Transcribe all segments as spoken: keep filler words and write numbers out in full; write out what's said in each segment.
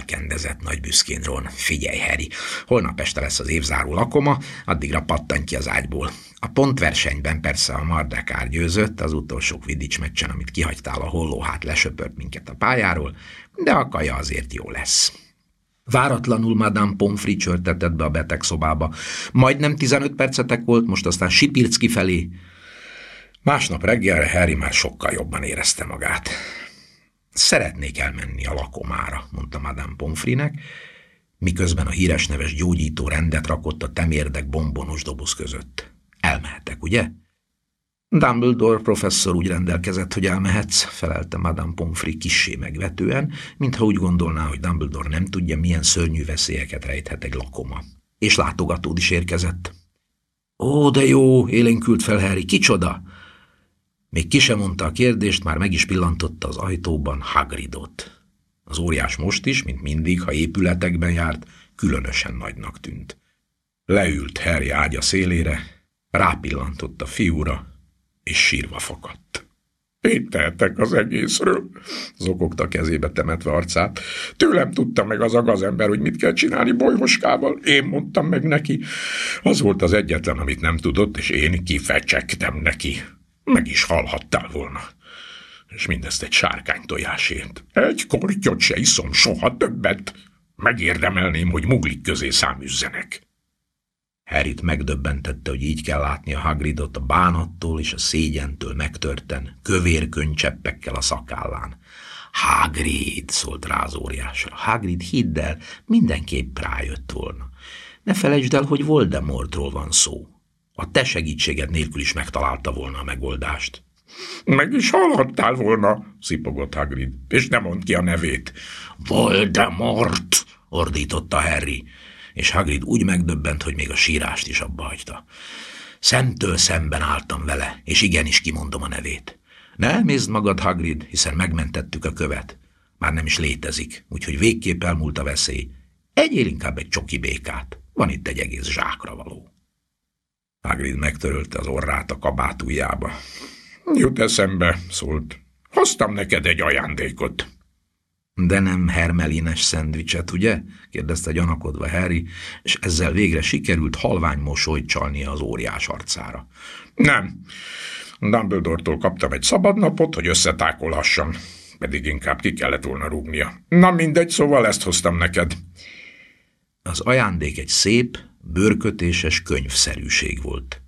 lelkendezett nagy büszkén Ron. Figyelj, Harry, holnap este lesz az évzáró lakoma, addigra pattanj ki az ágyból. A pontversenyben persze a Mardekár győzött, az utolsó Quidditch meccsen, amit kihagytál a hollóhát, lesöpört minket a pályáról, de a kaja azért jó lesz. Váratlanul Madame Pomfrey csörtetett be a betegszobába. Majdnem tizenöt percetek volt, most aztán sipirc kifelé. Másnap reggelre Harry már sokkal jobban érezte magát. Szeretnék elmenni a lakomára, mondta Madame Pomfreynek, miközben a híres neves gyógyító rendet rakott a temérdek bombonos doboz között. Elmehetek, ugye? Dumbledore professzor úgy rendelkezett, hogy elmehetsz, felelte Madame Pomfrey kissé megvetően, mintha úgy gondolná, hogy Dumbledore nem tudja, milyen szörnyű veszélyeket rejthet egy lakoma. És látogatód is érkezett. Ó, de jó, élénkült fel Harry, kicsoda? Még ki sem mondta a kérdést, már meg is pillantotta az ajtóban Hagridot. Az óriás most is, mint mindig, ha épületekben járt, különösen nagynak tűnt. Leült Harry ágya szélére, rápillantott a fiúra, és sírva fakadt. Én tehetek az egészről, zokogta kezébe temetve arcát. Tőlem tudta meg az a gazember, hogy mit kell csinálni Bolyhoskával. Én mondtam meg neki. Az volt az egyetlen, amit nem tudott, és én kifecsektem neki. Meg is halhattál volna. És mindezt egy sárkánytojásért. Egy kortyot se iszom soha többet. Megérdemelném, hogy muglik közé száműzzenek. Harryt megdöbbentette, hogy így kell látni a Hagridot a bánattól és a szégyentől megtörten, kövér könycseppekkel a szakállán. Hagrid, szólt rá az óriásra. Hagrid, hidd el, mindenképp rájött volna. Ne felejtsd el, hogy Voldemortról van szó. A te segítséged nélkül is megtalálta volna a megoldást. Meg is hallhattál volna, szipogott Hagrid, és nem mondd ki a nevét. Voldemort, ordította Harry, és Hagrid úgy megdöbbent, hogy még a sírást is abba hagyta. Szemtől szemben álltam vele, és igenis kimondom a nevét. Ne mézd magad, Hagrid, hiszen megmentettük a követ. Már nem is létezik, úgyhogy végképp elmúlt a veszély. Egyél inkább egy csoki békát, van itt egy egész zsákra való. Hagrid megtörölte az orrát a kabátujjába. Jut eszembe, szólt. Hoztam neked egy ajándékot. De nem hermelines szendvicset, ugye? Kérdezte gyanakodva Harry, és ezzel végre sikerült halvány mosolyt csalnia az óriás arcára. Nem. Dumbledore-tól kaptam egy szabadnapot, hogy összetákolhassam, pedig inkább ki kellett volna rúgnia. Na mindegy, szóval ezt hoztam neked. Az ajándék egy szép, bőrkötéses könyvszerűség volt.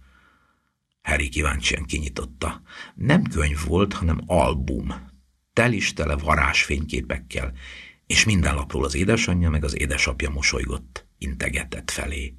Harry kíváncsian kinyitotta. Nem könyv volt, hanem album. Tel is tele varázsfényképekkel, és minden lapról az édesanyja meg az édesapja mosolygott, integetett felé.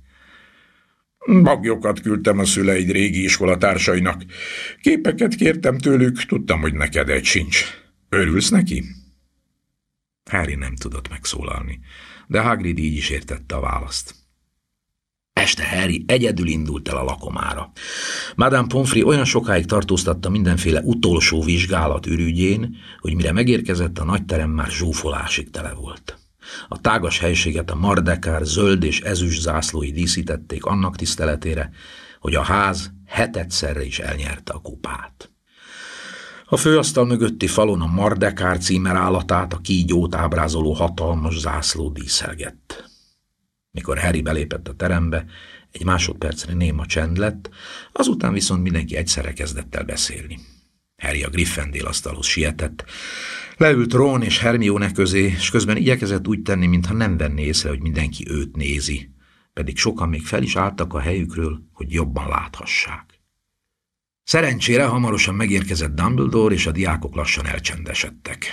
Bagyokat küldtem a szüleid régi iskolatársainak. Képeket kértem tőlük, tudtam, hogy neked egy sincs. Örülsz neki? Harry nem tudott megszólalni, de Hagrid így is értette a választ. Este Harry egyedül indult el a lakomára. Madame Pomfrey olyan sokáig tartóztatta mindenféle utolsó vizsgálat ürügyén, hogy mire megérkezett, a nagyterem már zsúfolásig tele volt. A tágas helységet a Mardekár zöld és ezüst zászlói díszítették annak tiszteletére, hogy a ház hetedszerre is elnyerte a kupát. A főasztal mögötti falon a Mardekár címerállatát, a kígyót ábrázoló hatalmas zászló díszelgett. Mikor Harry belépett a terembe, egy másodpercre néma csend lett, azután viszont mindenki egyszerre kezdett el beszélni. Harry a Gryffindor asztalhoz sietett, leült Ron és Hermione közé, és közben igyekezett úgy tenni, mintha nem venné észre, hogy mindenki őt nézi, pedig sokan még fel is álltak a helyükről, hogy jobban láthassák. Szerencsére hamarosan megérkezett Dumbledore, és a diákok lassan elcsendesedtek.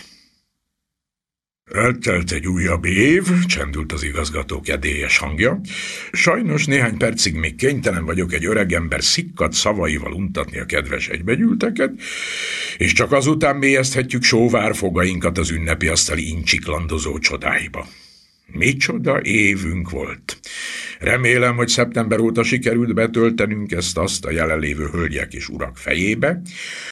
Eltelt egy újabb év, csendült az igazgató kedélyes hangja. Sajnos néhány percig még kénytelen vagyok egy öregember szikkadt szavaival untatni a kedves egybegyűlteket, és csak azután mélyezthetjük sóvárfogainkat az ünnepi asztali incsiklandozó csodáiba. Micsoda évünk volt. Remélem, hogy szeptember óta sikerült betöltenünk ezt azt a jelenlévő hölgyek és urak fejébe,